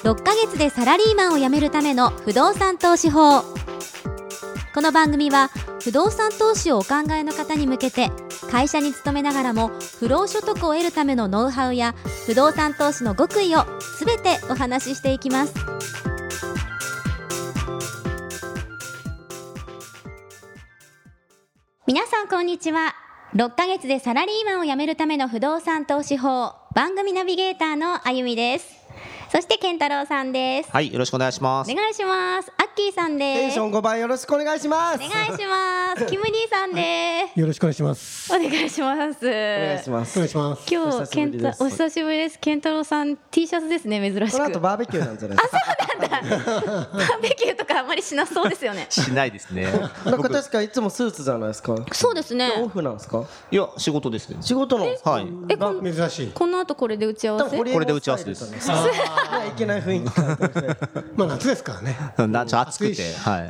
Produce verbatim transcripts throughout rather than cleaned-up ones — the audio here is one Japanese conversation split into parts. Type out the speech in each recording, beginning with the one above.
ろっかげつでサラリーマンを辞めるための不動産投資法。この番組は不動産投資をお考えの方に向けて、会社に勤めながらも不労所得を得るためのノウハウや不動産投資の極意をすべてお話ししていきます。皆さんこんにちは。ろっかげつでサラリーマンを辞めるための不動産投資法、番組ナビゲーターのあゆみです。そして健太郎さんです。 はい、よろしくお願いします。 お願いします。アッキーさんです。 テンションごばいよろしくお願いします。 お願いします。キム兄さんです。 よろしくお願いします。 お願いします。お願いします。 お願いします。 今日健太お久しぶりです。健太郎さん T シャツですね、珍しく。 この後バーベキューなんじゃないですか。 あ、そうなんだ。バーベキューとかあんまりしなそうですよね。 しないですね。 なんか確かいつもスーツじゃないですか。 そうですね。 オフなんですか。 いや、仕事ですね。 仕事の。 はい。 え、こん珍しい。 この後これで打ち合わせ。 これで打ち合わせです。 いや、いけない雰囲気。 まあ夏ですからね。 なちょ暑くて、はい。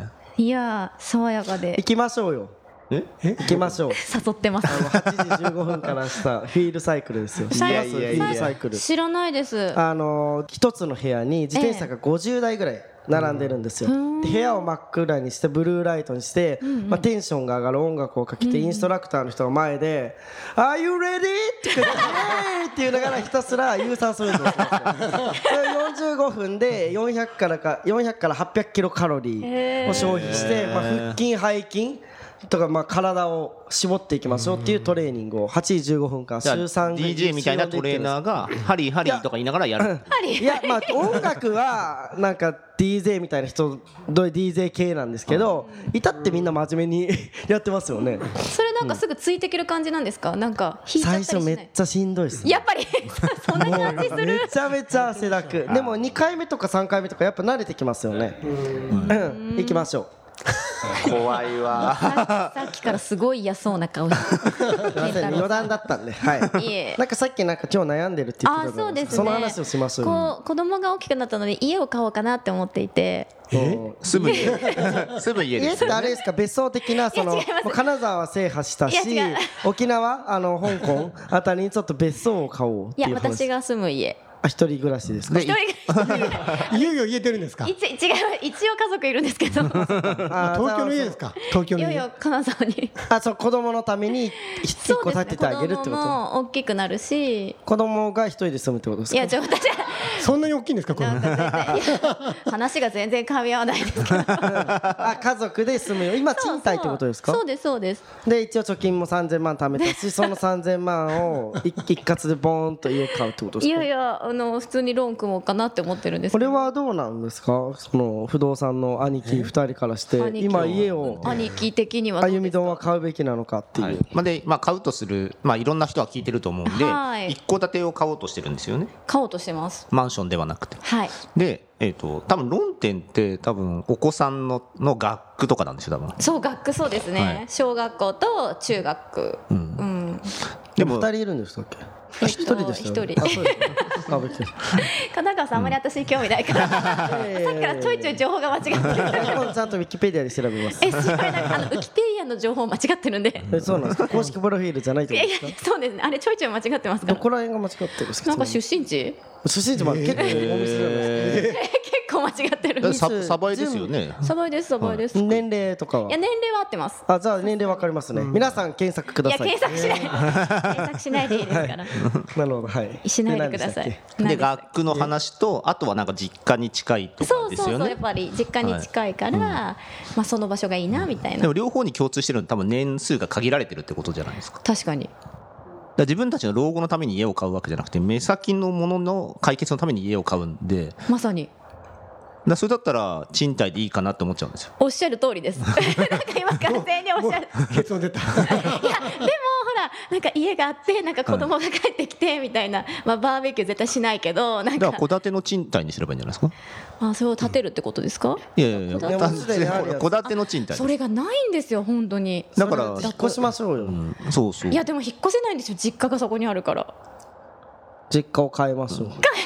いやー、爽やかで。 行きましょうよ。 え？ 行きましょう。 誘ってます。 あのはちじじゅうごふんからしたフィールサイクルですよ。 いやいやいやフィールサイクル。 知らないです。 あの一つの部屋に自転車がごじゅうだいぐらい並んでるんですよ。で部屋を真っ暗にしてブルーライトにして、まあ、テンションが上がる音楽をかけて、インストラクターの人が前で「Are you ready?」って言って「って言いながらひたすら有酸素運動をしますよ。それよんじゅうごふんでよんひゃくからかよんひゃくからはっぴゃくキロカロリーを消費して、まあ、腹筋背筋とか、まあ体を絞っていきましょうっていうトレーニングをはちじじゅうごふんかん週さんディージェー みたいなトレーナーがハリーハリーとか言いながらやる。 いや、まあ音楽はなんか ディージェー みたいな人どういう ディージェー 系なんですけど、至ってみんな真面目にやってますよね。 それなんかすぐついていける感じなんですか。なんか弾いちゃった最りしない。 初めっちゃしんどいですね。 やっぱりそんな感じする。 めちゃめちゃ汗だく。でもにかいめとかさんかいめとかやっぱ慣れてきますよね。うん、行きましょう。 怖いわ。 さっきからすごい嫌そうな顔して余談だったんで、はい。 いえなんかさっきなんか今日悩んでるって言ってたので、 あ、そうですね。 その話をしましょうよ。 こう子供が大きくなったので家を買おうかなって思っていて。 住む家。住む家です。 家ってあれですか、別荘的なその金沢は制覇したし、沖縄あの香港あたりにちょっと別荘を買おうっていや、 いう話。 私が住む家。 あ、一人暮らしですか。 一人いよいよ言えてるんですか。 一違う一応家族いるんですけど。 あ東京の家ですか。東京の家。 いよいよ金沢に。 あ、そう、子供のために一個建ててあげるってこと。 子供も大きくなるし。 子供が一人で住むってことですか。 いや、ちょっと私そんなに大きいんですか、これ。 話が全然噛み合わないですけど。 あ、家族で住むよ。今賃貸ってことですか。 そうですそうです。 で一応貯金もさんぜんまん貯めたし、そのさんぜんまんを一一括でボーンと家買うってことですか。 いやいや、あの普通にローン組もうかなって思ってるんですこけど。 れはどうなんですか。その不動産の兄貴ふたりからして兄貴今家を兄貴的にはどうですか。 歩み丼は買うべきなのかっていう、 はい。まあで、まあ買うとする、まあいろんな人が聞いてると思うんで、 はい一戸建てを買おうとしてるんですよね。 買おうとしてます。 マンションではなくて。 はい。 で、えっと多分論点って多分お子さんのの学区とかなんですよ、多分。 そう、学区そうですね、 はい小学校と中学。 うん。 うん。 でもふたりいるんでしたっけ。 えっと一人でしたよね。 一人あ、そうですか。あ、びっくりし神奈川さんあんまり私に興味ないから、さっきからちょいちょい情報が間違ってる。 た。今度ちゃんとウィキペディアで調べます。 え、すごい、なんかあのウィキペディアの情報間違ってるんで。 え、そうなんですか。公式プロフィールじゃないっていやいやことですか。 そうですね、あれちょいちょい間違ってますから。 どこら辺が間違ってるんですか。 なんか出身地出身地まで結構お店なんですえ結構間違ってる。 ー、さサバイですよね。 サバイですサバイです。い年齢とかは。 や、年齢は合ってます。 あ、じゃあ年齢わかりますね。皆さん検索くいや、 ださい。 検索しない検索しないでいいですから。 なるほど、はい。 しないでください。 で何でしたっ学区の話と、あとはなんか実家に近いとけ。そうかですよね。 そうそう、やっぱり実家に近いから、まあその場所がいいなみたいな。 でも両方に共通してるのは多分年数が限られてるってことじゃないですか。だか確かに。 ら自分たちの老後のために家を買うわけじゃなくて、目先のものの解決のために家を買うんで、だかまさにらそれだったら賃貸でいいかなって思っちゃうんですよ。 おっしゃる通りです。なんか今完全におっしゃる。 結論出た。 いやでもほら、なんか家があってなんか子供が帰ってきてみたいな、まあバーベキュー絶対しないけど、なんかだから戸建ての賃貸にすればいいんじゃないですか。 あ、それを建てるってことですか。 いやいやいや、 戸建てもうすでにあるやつ戸建ての賃貸それがないんですよ本当に。 だから引っ越しましょうよ。 うん、そうそう。 いやでも引っ越せないんですよ、実家がそこにあるから。 実家を変えましょう。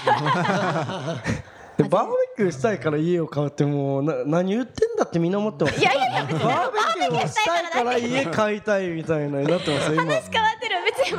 でバーベキューしたいから家を買うってもうな何言ってんだってみんな思ってます。 いやいやいや、 バーベキューをしたいから家買いたいみたいなになってますよ今。 話変わってる。別にバーベキュー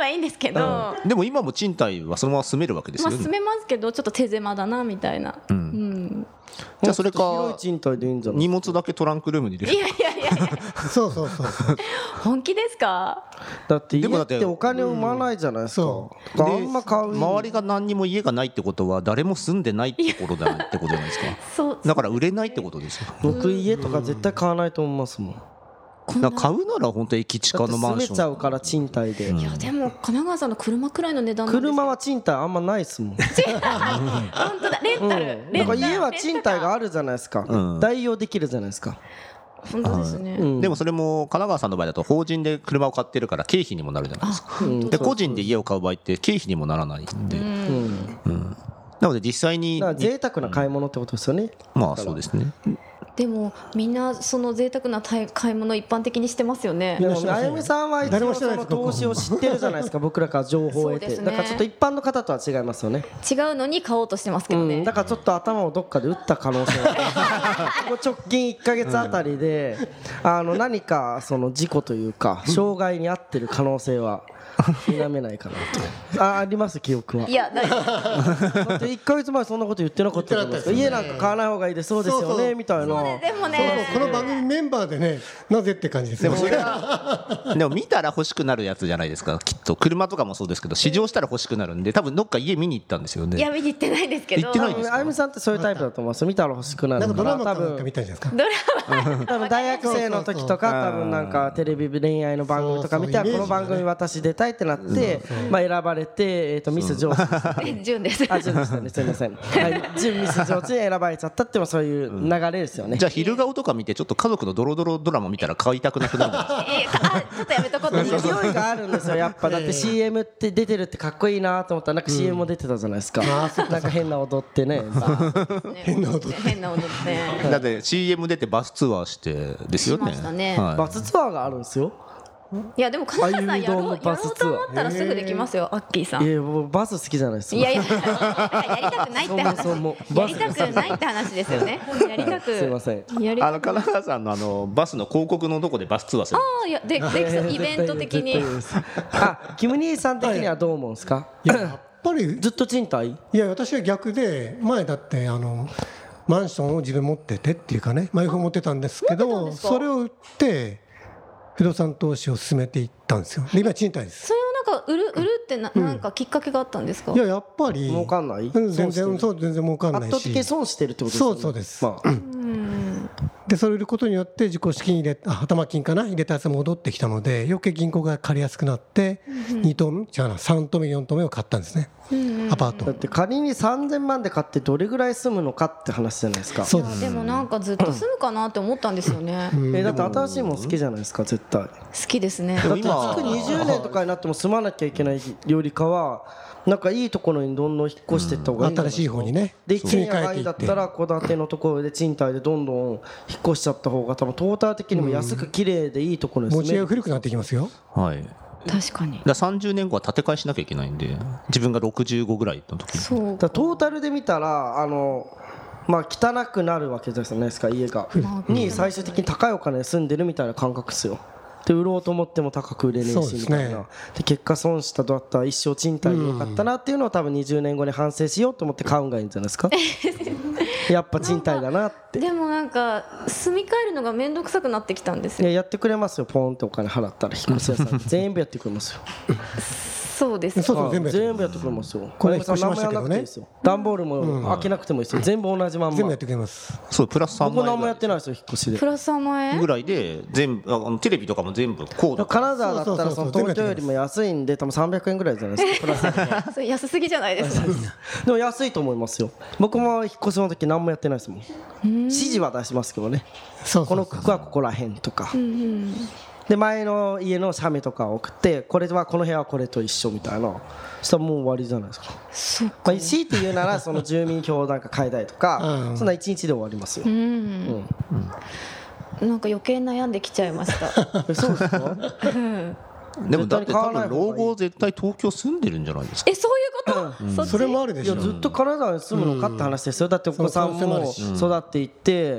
はいいんですけど、 でも今も賃貸はそのまま住めるわけですよね、 まあ住めますけどちょっと手狭だなみたいな、 うんうんじゃあそれか広い賃貸でいいんじゃない荷物だけトランクルームに入れるいやいやいやいやそうそうそうそう本気ですか？ だって家でもだってってお金を生まないじゃないですか、 そだからあんま買う周りが何にも家がないってことは誰も住んでないってことだってことじゃないですかそうだから売れないってことですよ僕家とか絶対買わないと思いますもん。 だから買うなら本当駅近だってのマンション住めちゃうから賃貸で、 いやでも神奈川さんの車くらいの値段なんですよ車は賃貸あんまないっすもん、 本当だレンタル、 うん、だから家は賃貸があるじゃないですか、 うん代用できるじゃないですか、 本当ですね、 うんでもそれも神奈川さんの場合だと法人で車を買ってるから経費にもなるじゃないですかうんで個人で家を買う場合って経費にもならないんで、 うんうんうんなので実際にだから贅沢な買い物ってことですよね、 まあそうですねでもみんなその贅沢な買い物一般的にしてますよね。 でもあゆみさんは一誰も応そしてないですの投資を知ってるじゃないですか僕らから情報を得て、 そうですねだからちょっと一般の方とは違いますよね、 違うのに買おうとしてますけどね、 うん、だからちょっと頭をどっかで打った可能性がここ直近いっかげつあたりであの何かその事故というか障害に遭ってる可能性は否めないかなとああります記憶はいや大丈夫だっていっかげつまえそんなこと言ってなかったじゃないですか、 言ってな家なんか買わない方がいいでそうですよそうそうねみたいなでもそうねそうこの番組メンバーでねなぜって感じですよね。 でもそれはでも見たら欲しくなるやつじゃないですかきっと車とかもそうですけど試乗したら欲しくなるんで多分どっか家見に行ったんですよねいや見に行ってないですけど行ってないですかあゆみさんってそういうタイプだと思います見たら欲しくなるなんかドラマ多かなんか分見たんじゃないですか。 ドラマ多分大学生の時とか多分なんかテレビ恋愛の番組とか見てそうそうこの番組私出たいってなってまあ選ばれてえっとミス上司え順ですあ順でしたねすみませんはい準ミス上司に選ばれちゃったってもそういう流れですよねじゃあ昼顔とか見てちょっと家族のドロドロドラマ見たら買いたくなくなるんじゃないですかえあちょっとやめとこうと思います勢いがあるんですよやっぱだって シーエム って出てるってかっこいいなと思ったらなんか シーエム も出てたじゃないですかなんか変な踊ってね変な踊って変な踊ってだって シーエム 出てバスツアーしてですよねしましたねはいバスツアーがあるんですよいやでも金谷さんやろうあゆみ丼のやろうバスツアーと思ったらすぐできますよアッキーさんいやもうバス好きじゃないですかいやいややりたくないって話そもそもやりたくないって話ですよねやりたくすいませんやりたくあの神奈川さんのあのバスの広告のとこでバスツアーするああいやでできそうイベント的に絶対ですあキム兄さん的にはどう思うんですかいややっぱりずっと賃貸いや私は逆で前だってあのマンションを自分持っててっていうかねマイホーム持ってたんですけ持ってたんどですかそれを売って不動産投資を進めていったんですよ。で今賃貸です。 それをなんか売る売るってななんかきっかけがあったんですかいややっぱり儲かんないうん全損してる然そう全然儲かんない圧倒的にし損してるってことですよねそうそうですまあうんでそれを売ることによって自己資金入れあ頭金かな入れたやつが戻ってきたので余計銀行が借りやすくなってに棟目違うなさん棟目よん棟目を買ったんですねアパートだって仮にさんぜんまんで買ってどれぐらい住むのかって話じゃないですかそうですでもなんかずっと住むかなって思ったんですよねえだって新しいもん好きじゃないですか絶対だ好きですねって今築にじゅうねんとかになっても住まなきゃいけないよりかはなんかいいところにどんどん引っ越していった方がいいんじゃない新しい方にねで一軒家がいいんだ住み替えていっってたら戸建てのところで賃貸でどんどん引っ越しちゃった方が多分トータル的にも安く綺麗でいいところに持ち家住めるが古くなってきますよ。 はい確かにだからさんじゅうねんごは建て替えしなきゃいけないんで自分がろくじゅうごぐらいの時にそうだからトータルで見たらあのまあ汚くなるわけじゃないですか家がに最終的に高いお金で住んでるみたいな感覚ですよで売ろうと思っても高く売れねえそうですねしみたいなで結果損したとあったら一生賃貸でよかったなっていうのを多分にじゅうねんごに反省しようと思って買うんがいいんじゃないですかやっぱ賃貸だなってでもなんか住み替えるのが面倒くさくなってきたんですよいややってくれますよポンってお金払ったら引っ越し屋さん全部やってくれますよそうですそうそう全部やってくれ全部やってくれますよこれお前さん引っ越しましたけどね何もやんなくていいですよ段ボールも開けなくてもいいですよ全部同じまんま全部やってくれます。 そうプラスさん僕何もまん円やってないですよ引っ越しでプラスさんまん円ぐらいで全部ああのテレビとかも全部コード金沢だったらそのそうそうそう東京よりも安いんで多分さんびゃくえんぐらいじゃないですかプラスそれ安すぎじゃないですかでも安いと思いますよ僕も引っ越しの時何もやってないですもん指示は出しますけどねそうそうそうこの区はここらへんとかで前の家の写メとかを送ってこれはこの部屋はこれと一緒みたいなそしたらもう終わりじゃないですかそうまあ強いて言うならその住民票なんか変えたりとかうんそんないちにちで終わりますようんなんか余計悩んできちゃいましたえそうですかうんでもだって多分老後絶対東京住んでるんじゃないですか。 え、そういうこと、うん、そ, それもあるでしょ。 いやずっと金沢に住むのかって話ですよ。だってお子さんも育っていって、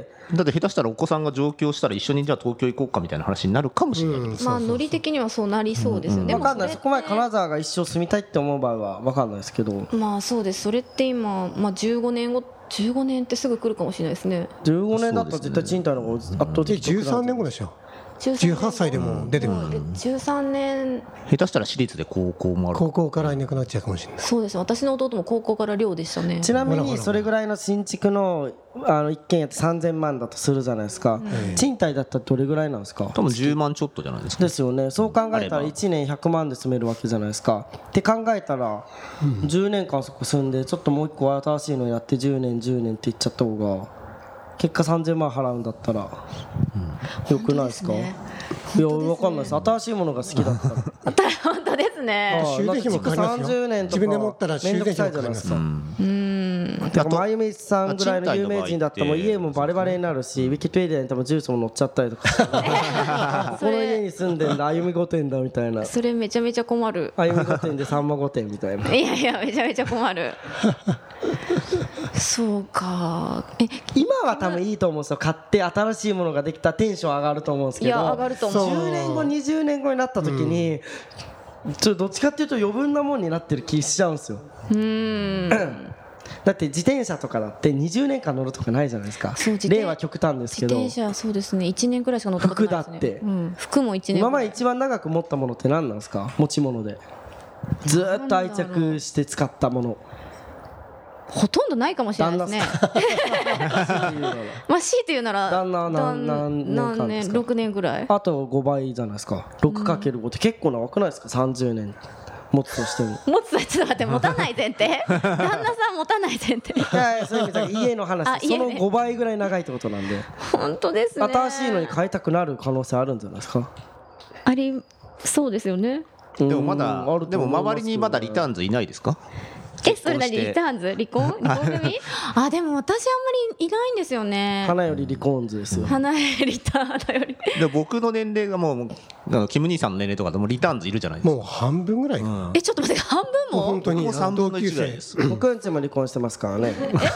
だって下手したらお子さんが上京したら一緒にじゃあ東京行こうかみたいな話になるかもしれない、うん、 まあノリ的にはそうなりそうですよね、 うん、分かんない。そこまで金沢が一生住みたいって思う場合は分かんないですけど、 まあそうです。それって今、まあ、じゅうごねんごじゅうごねんってすぐ来るかもしれないですね。 じゅうごねんだったら絶対賃貸の方が圧倒的にじゅうさんねんごでしょ。じゅうはっさいでも出てくる、 うん、じゅうさんねん下手したら私立で高校もある。 高校からいなくなっちゃうかもしれない。 そうです。私の弟も高校から寮でしたね。 ちなみにそれぐらいの新築のあの一軒家ってさんぜんまんだとするじゃないですか、うん、賃貸だったらどれぐらいなんですか。 多分じゅうまんちょっとじゃないですか。 ですよね。そう考えたらいちねんひゃくまんで住めるわけじゃないですか。って考えたらじゅうねんかんそこ住んでちょっともう一個新しいのやってじゅうねんじゅうねんっていっちゃった方が結果さんぜんまん払うんだったらよくないですか。いや分かんないです。新しいものが好きだったら本当ですね。 修繕費もかかりますよ。自分で持ったら修繕費もかかりますよ。 うんだから前道さんぐらいの有名人だったらもう家もバレバレになるし、ウィキペディアに多分住所も載っちゃったりとかこの家に住んでんだ歩み御殿だみたいな。 それめちゃめちゃ困る。 歩み御殿でさんま御殿みたいな。 いやいやめちゃめちゃ困るそうか。え今は多分いいと思うんですよ。買って新しいものができたらテンション上がると思うんですけど、 いや上がると思う。 じゅうねんごにじゅうねんごになった時に、うん、ちょっとどっちかっていうと余分なもんになってる気しちゃうんですよ。うーんだって自転車とかだってにじゅうねんかん乗るとかないじゃないですか。例は極端ですけど、 自転車そうですねいちねんくらいしか乗ったことないですね。 服だって、 うん、服もいちねん。 今まで一番長く持ったものって何なんですか。持ち物でずっと愛着して使ったもの。 ほとんどないかもしれないですねまあ強いて言うなら旦那は何何年間ですか。 ろくねんぐらい。 あとごばいじゃないですか。 ろくかけるご って結構長くないですか。さんじゅうねん持つとしても。 持つとちょっと待って持たない前提旦那さん持たない前提いやいやそういう意味だけ家の話そのごばいぐらい長いってことなんで。 本当ですね。 新しいのに変えたくなる可能性あるんじゃないですか。 ありそうですよね。 でもまだでも周りにまだリターンズいないですか。 えそれ何リターンズ離婚離婚組あでも私あんまりいないんですよね。 花より離婚図ですよ。 花よりリターンよりで僕の年齢がもうキム兄さんの年齢とかでもリターンズいるじゃないですか。 もう半分ぐらい、うん、 えちょっと待って半分も本当にもうさんぶんのいちぐらいです。 僕んちも離婚してますからね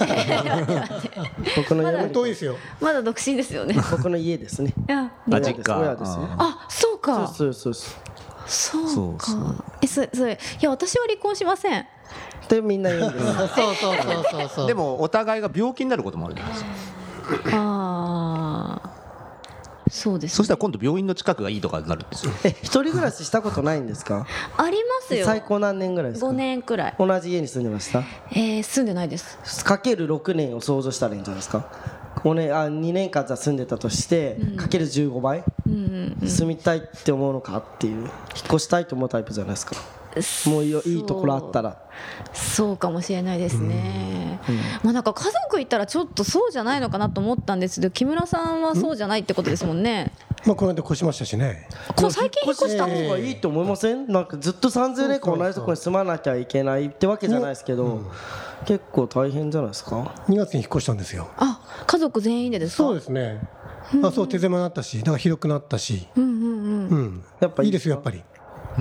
僕の家本当ですよ。 まだ独身ですよね僕の家ですね。 あ実家親ですよ。 あそうかそうそうそうそうか。えそそれいや私は離婚しませんってみんな言うんですそうそうそうそうそうでもお互いが病気になることもあるじゃないですか。 ああそうですね。 そしたら今度病院の近くがいいとかになるんですよ。 え一人暮らししたことないんですか。 ありますよ。 最高何年ぐらいですか。 ごねんくらい。 同じ家に住んでました。 えー、住んでないです。 かけるろくねんを想像したらいいんじゃないですか。もうね、あにねんかんじゃ住んでたとして、うん、かけるじゅうごばい、うんうんうん、住みたいって思うのかっていう引っ越したいと思うタイプじゃないですか。もういい、いいところあったらそうかもしれないですね、うんうん、まあなんか家族いたらちょっとそうじゃないのかなと思ったんですけど木村さんはそうじゃないってことですもんね。 まあこの間越しましたしね。 そう最近引っ越した方がいいと思いません。なんかずっとさんじゅうねんかん同じところに住まなきゃいけないってわけじゃないですけど、うん、結構大変じゃないですか。 にがつに引っ越したんですよ。 あ家族全員でですか。 そうですね、うん、あそう手狭になったしだから広くなったし、うんうんうんうん、やっぱいいですよやっぱり、うん、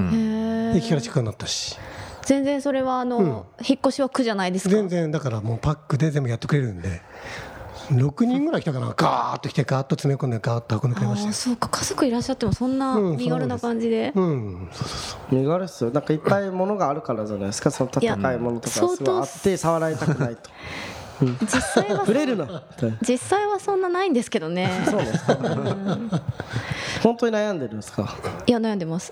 駅から近くなったし全然それはあの、うん、引っ越しは苦じゃないですか。 全然だからもうパックで全部やってくれるんでろくにんぐらい来たかなガーッと来てガーッと詰め込んでガーッと運んでくれました。 あそうか家族いらっしゃってもそんな身軽な感じで、 うん、うんそうそうそう身軽っすよ。なんかいっぱい物があるからじゃないですか。その高いものとかすごいあって触られたくないとうん、実際は触れるな実際はそんなないんですけどね。 そうなんですか、うん、本当に悩んでるんですか。 いや悩んでます。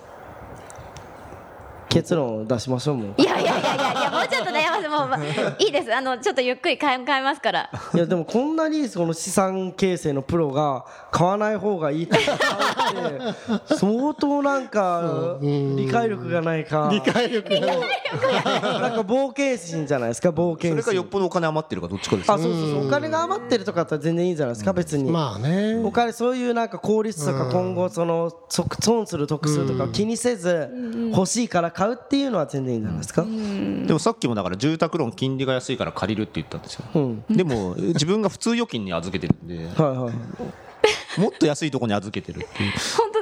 結論を出しましょう。もういやいやいやいやいやもうちょっと悩ますもう、ま、いいですあのちょっとゆっくり変え、変えますから。 いやでもこんなにその資産形成のプロが買わない方がいいってって相当なんか理解力がないか理解力がないなんか冒険心じゃないですか。冒険心。 それかよっぽどお金余ってるかどっちかです。 あそうそうそうお金が余ってるとかだったら全然いいじゃないですか別に。 まあねお金そういうなんか効率とか今後その損する得するとか気にせず欲しいから買うっていうのは全然いいんじゃないですか。 でもさっきもだから住宅ローン金利が安いから借りるって言ったんですよ、うん、でも自分が普通預金に預けてるんで、はいはい、もっと安いところに預けてるっていう。 本当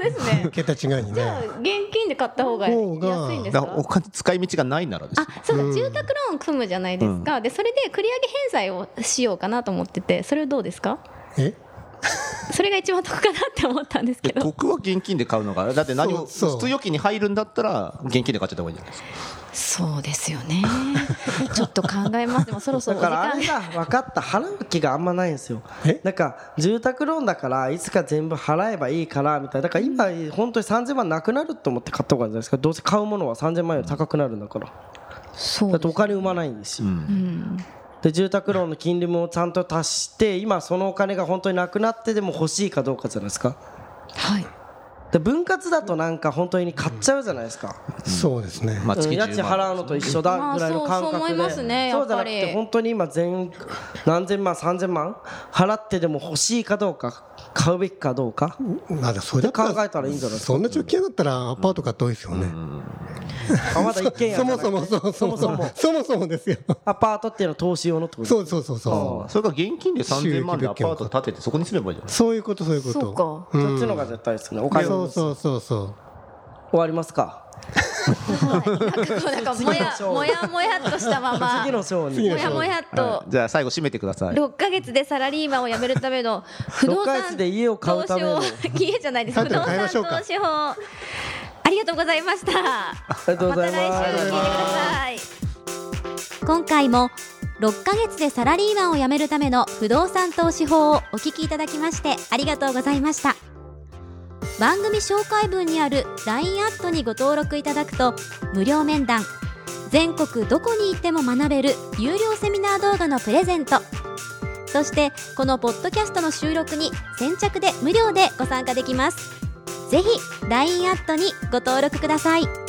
ですね。 桁違いにじゃあね。 現金で買った方が安いんですか？ だからお金使い道がないならですあ、そうだ、住宅ローン組むじゃないですか、でそれで繰り上げ返済をしようかなと思ってて、それはどうですか？ えそれが一番得かなって思ったんですけでど。 得は現金で買うのがだって何もそうそう普通預金に入るんだったら現金で買っちゃった方がいいじゃないですか。 そうですよね。ちょっと考えます。でもそろそろお時間だからあれだ分かった、払う気があんまないんですよ。 えなんか住宅ローンだからいつか全部払えばいいからみたいな。だから今本当にさんぜんまんなくなると思って買った方がいいんじゃないですか。どうせ買うものはさんぜんまんより高くなるんだから。 そうだってお金生まないんですよ、 うんで住宅ローンの金利もちゃんと足して今そのお金が本当になくなってでも欲しいかどうかじゃないですか。 はいで分割だとなんか本当に買っちゃうじゃないですか、 そうですね。 まあ、 うん月家賃払うのと一緒だぐらいの感覚で、 まあそうそう思いますねやっぱりそうじゃなくて本当に今全何千万さんぜんまん払ってでも欲しいかどうか買うべきかどうかまだそれだったら考えたらいいんじゃないですか。 そんな貯金だったらアパート買った方がいいですよね。 あまだ一軒家じそもゃなくてそもそもそもそもそもそもそもですよ。 アパートっていうのは投資用のってことそうそうそうそそれから現金でさんぜんまんでアパート建ててそこに住めばいいじゃう。 ないそういうことそういうこと。 そうかうんそっちの方が絶対ですね。お金そうのそうそうそう。 終わりますか。 なんかもやもやもやっとしたまま次の章にもやもやっとじゃあ最後締めてください。 ろっかげつでサラリーマンを辞めるための不動ろっかげ産つで家を買うための投資法家じゃないです、不動タイトル変えましょ産うか投資法ありがとうございました。 ありがとうございます。 また来週聞いてください。今回もろっかげつでサラリーマンを辞めるための不動産投資法をお聞きいただきましてありがとうございました。番組紹介文にある ライン アットにご登録いただくと無料面談、全国どこに行っても学べる有料セミナー動画のプレゼント、そしてこのポッドキャストの収録に先着で無料でご参加できます。ぜひ ライン アットにご登録ください。